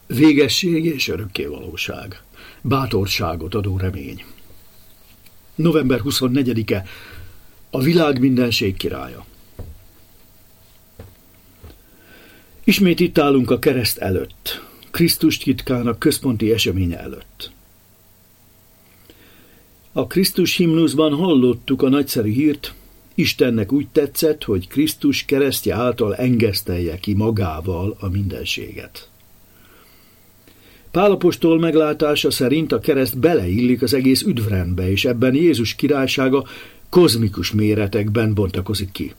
Végesség és örökkévalóság, bátorságot adó remény. November 24-e, a világ mindenség királya. Ismét itt állunk a kereszt előtt, Krisztus titkának központi eseménye előtt. A Krisztus himnuszban hallottuk a nagyszerű hírt, Istennek úgy tetszett, hogy Krisztus keresztje által engesztelje ki magával a mindenséget. Pál apostol meglátása szerint a kereszt beleillik az egész üdvrendbe, és ebben Jézus királysága kozmikus méretekben bontakozik ki.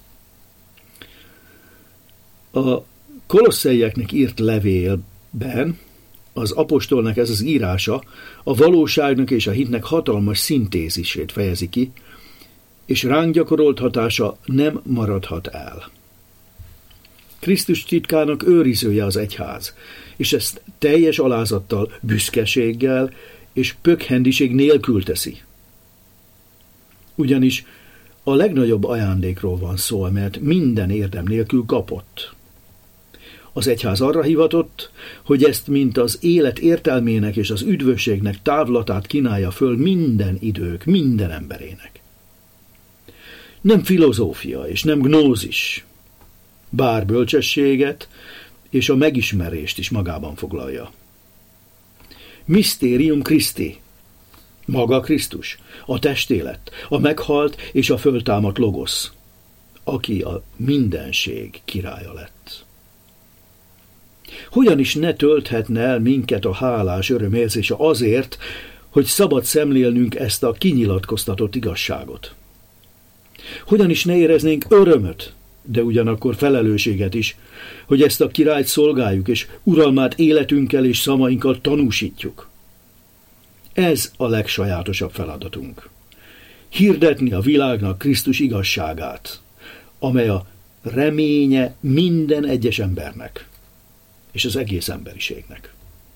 A kolosszaieknek írt levélben az apostolnak ez az írása a valóságnak és a hitnek hatalmas szintézisét fejezi ki, és ránk gyakorolt hatása nem maradhat el. Krisztus titkának őrizője az egyház, és ezt teljes alázattal, büszkeséggel és pökhendiség nélkül teszi. Ugyanis a legnagyobb ajándékról van szó, mert minden érdem nélkül kapott. Az egyház arra hivatott, hogy ezt mint az élet értelmének és az üdvösségnek távlatát kínálja föl minden idők, minden emberének. Nem filozófia és nem gnózis, bár bölcsességet és a megismerést is magában foglalja. Mysterium Christi, maga Krisztus, a testélet, a meghalt és a föltámadt logosz, aki a mindenség királya lett. Hogyan is ne tölthetne el minket a hálás örömérzése azért, hogy szabad szemlélnünk ezt a kinyilatkoztatott igazságot? Hogyan is ne éreznénk örömöt, de ugyanakkor felelősséget is, hogy ezt a királyt szolgáljuk, és uralmát életünkkel és szavainkkal tanúsítjuk. Ez a legsajátosabb feladatunk. Hirdetni a világnak Krisztus igazságát, amely a reménye minden egyes embernek, és az egész emberiségnek.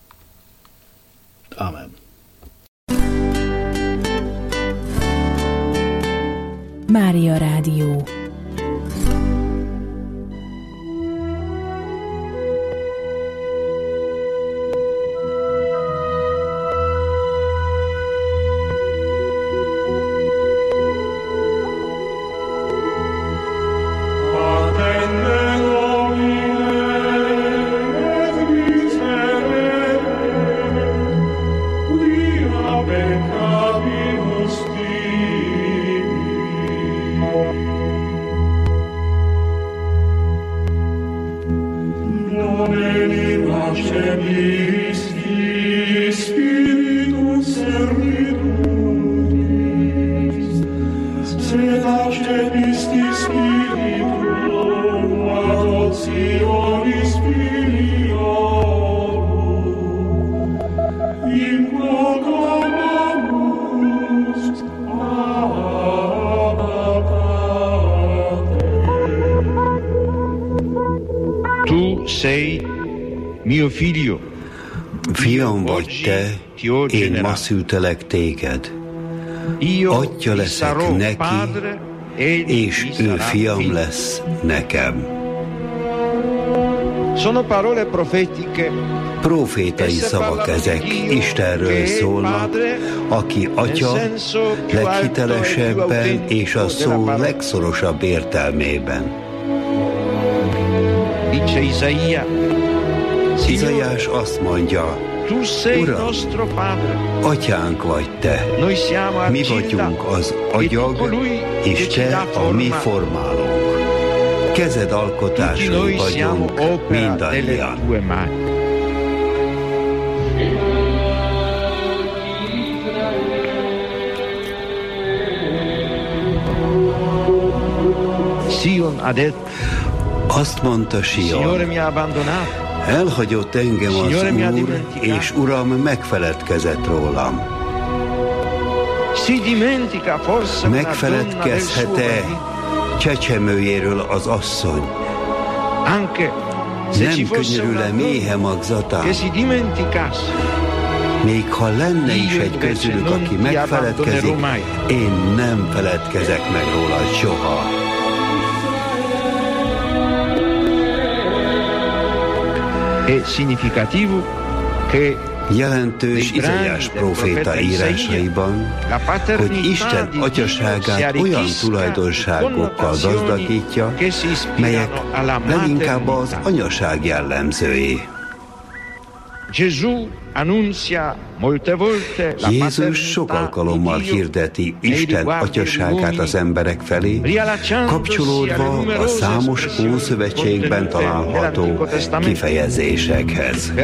Ámen. Mária Rádió. Fiam vagy te, én ma szültelek téged. Atya leszek neki, és ő fiam lesz nekem. Profétai szavak ezek, Istenről szólnak, aki Atya leghitelesebben és a szó legszorosabb értelmében. Izaiás azt mondja, Uram, Atyánk vagy te, mi vagyunk az agyag, és te a mi formálónk. Kezed alkotásai vagyunk mindannyian. Azt mondta Sion, elhagyott engem az Úr, és Uram megfeledkezett rólam. Megfeledkezhet-e csecsemőjéről az asszony? Nem könyörül-e méhe magzatán? Még ha lenne is egy közülük, aki megfeledkezik, én nem feledkezek meg rólad soha. È significativo Jelentős Izaiás próféta írásaiban, hogy Isten atyaságát olyan tulajdonságokkal gazdagítja, melyek leginkább az anyaság jellemzői. Jézus sok alkalommal hirdeti Isten atyaságát az emberek felé, kapcsolódva a számos Ószövetségben található kifejezésekhez.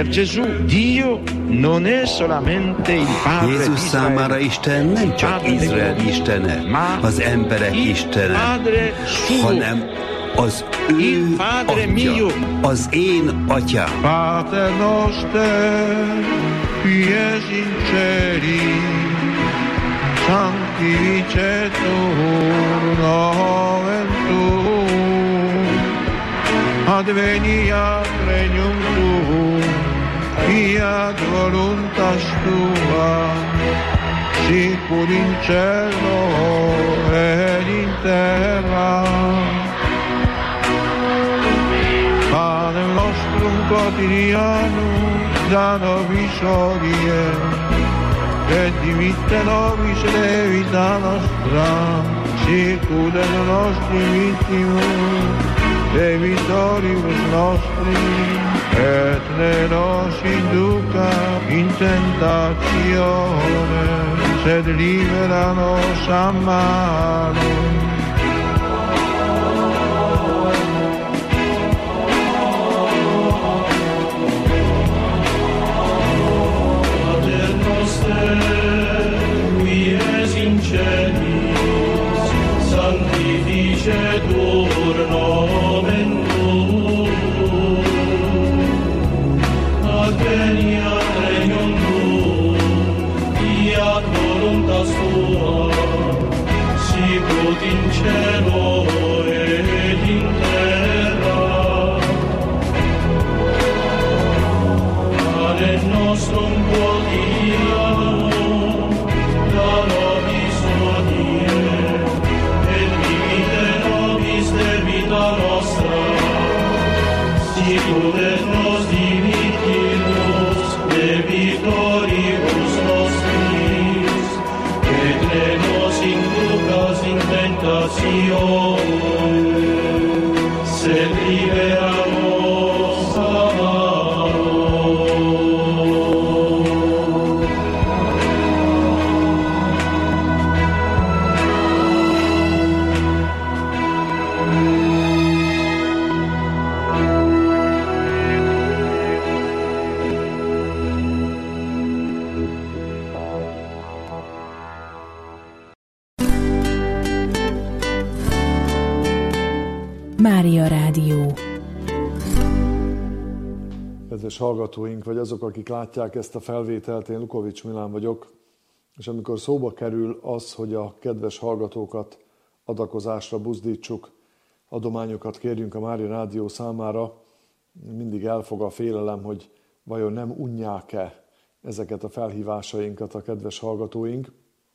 Jézus számára Isten nem csak Izrael istene, az emberek istene, hanem az ő atya, az én atyám. Pater noster, qui es in celi, sanctificetur nomen tuum, adveniat regnum tuum, fiat voluntas tua, sicur in cielo et in terra. Panem nostrum quotidianum da nobis hodie, et dimitte nobis debita nostra, sicur et nostri vittimus debitoribus nostri, et ne nos induca in tentatione, sed libera nos a malo. Sanctificetur nomen tuum, adveniat regnum tuum, fiat voluntas tua, sicut in cielo et in terra. Panem nostrum quotidianum da nobis hodie, debita nostra, sicur et nos dimittimus debitoribus nostris, et ne nos inducas in tentatione, sed libera nos a malo. Mária Rádió. Kedves hallgatóink, vagy azok, akik látják ezt a felvételt, én Lukovics Milán vagyok, és amikor szóba kerül az, hogy a kedves hallgatókat adakozásra buzdítsuk, adományokat kérjünk a Mária Rádió számára, mindig elfog a félelem, hogy vajon nem unják-e ezeket a felhívásainkat a kedves hallgatóink.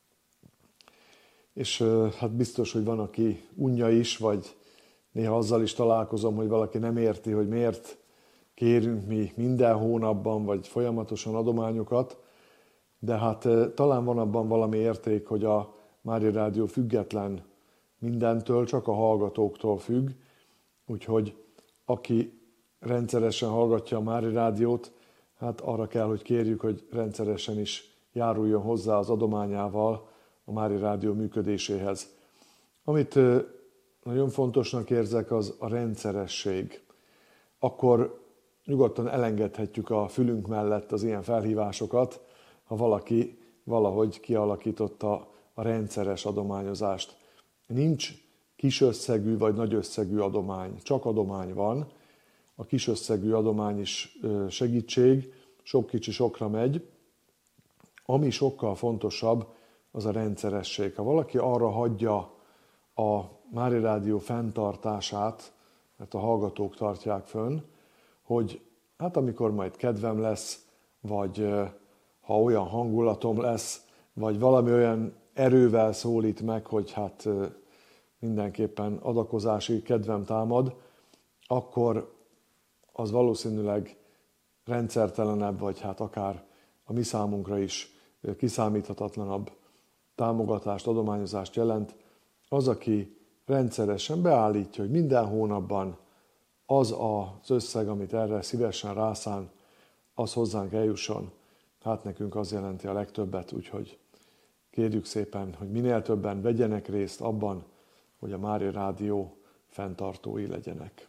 És hát biztos, hogy van, aki unja is, vagy néha azzal is találkozom, hogy valaki nem érti, hogy miért kérünk mi minden hónapban, vagy folyamatosan adományokat, de hát talán van abban valami érték, hogy a Mária Rádió független mindentől, csak a hallgatóktól függ, úgyhogy aki rendszeresen hallgatja a Mária Rádiót, hát arra kell, hogy kérjük, hogy rendszeresen is járuljon hozzá az adományával a Mária Rádió működéséhez. Amit nagyon fontosnak érzek, az a rendszeresség. Akkor nyugodtan elengedhetjük a fülünk mellett az ilyen felhívásokat, ha valaki valahogy kialakította a rendszeres adományozást. Nincs kis összegű vagy nagy összegű adomány, csak adomány van. A kis összegű adomány is segítség, sok kicsi sokra megy. Ami sokkal fontosabb, az a rendszeresség. Ha valaki arra hagyja a Mária Rádió fenntartását, mert a hallgatók tartják fönn, hogy hát amikor majd kedvem lesz, vagy ha olyan hangulatom lesz, vagy valami olyan erővel szólít meg, hogy hát mindenképpen adakozási kedvem támad, akkor az valószínűleg rendszertelenebb, vagy hát akár a mi számunkra is kiszámíthatatlanabb támogatást, adományozást jelent, az, aki rendszeresen beállítja, hogy minden hónapban az az összeg, amit erre szívesen rászán, az hozzánk eljusson. Hát nekünk az jelenti a legtöbbet, úgyhogy kérjük szépen, hogy minél többen vegyenek részt abban, hogy a Mária Rádió fenntartói legyenek.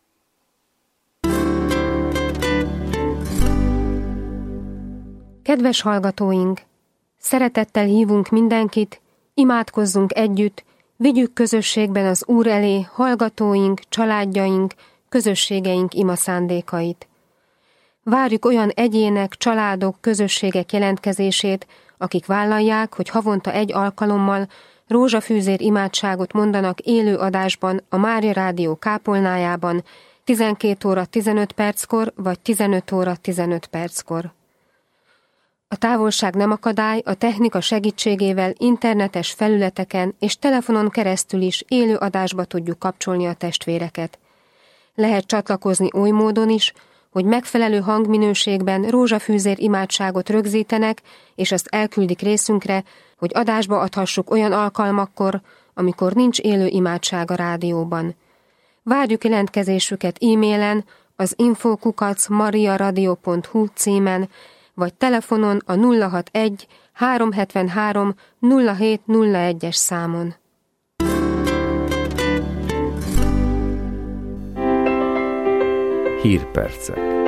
Kedves hallgatóink! Szeretettel hívunk mindenkit, imádkozzunk együtt, vigyük közösségben az Úr elé hallgatóink, családjaink, közösségeink ima szándékait. Várjuk olyan egyének, családok, közösségek jelentkezését, akik vállalják, hogy havonta egy alkalommal rózsafűzér imádságot mondanak élő adásban a Mária Rádió kápolnájában 12 óra 15 perckor vagy 15 óra 15 perckor. A távolság nem akadály, a technika segítségével internetes felületeken és telefonon keresztül is élő adásba tudjuk kapcsolni a testvéreket. Lehet csatlakozni oly módon is, hogy megfelelő hangminőségben rózsafűzér imádságot rögzítenek, és azt elküldik részünkre, hogy adásba adhassuk olyan alkalmakkor, amikor nincs élő imádság a rádióban. Várjuk jelentkezésüket e-mailen, az info@mariaradio.hu címen, vagy telefonon a 061 373 0701-es számon. Hírpercek.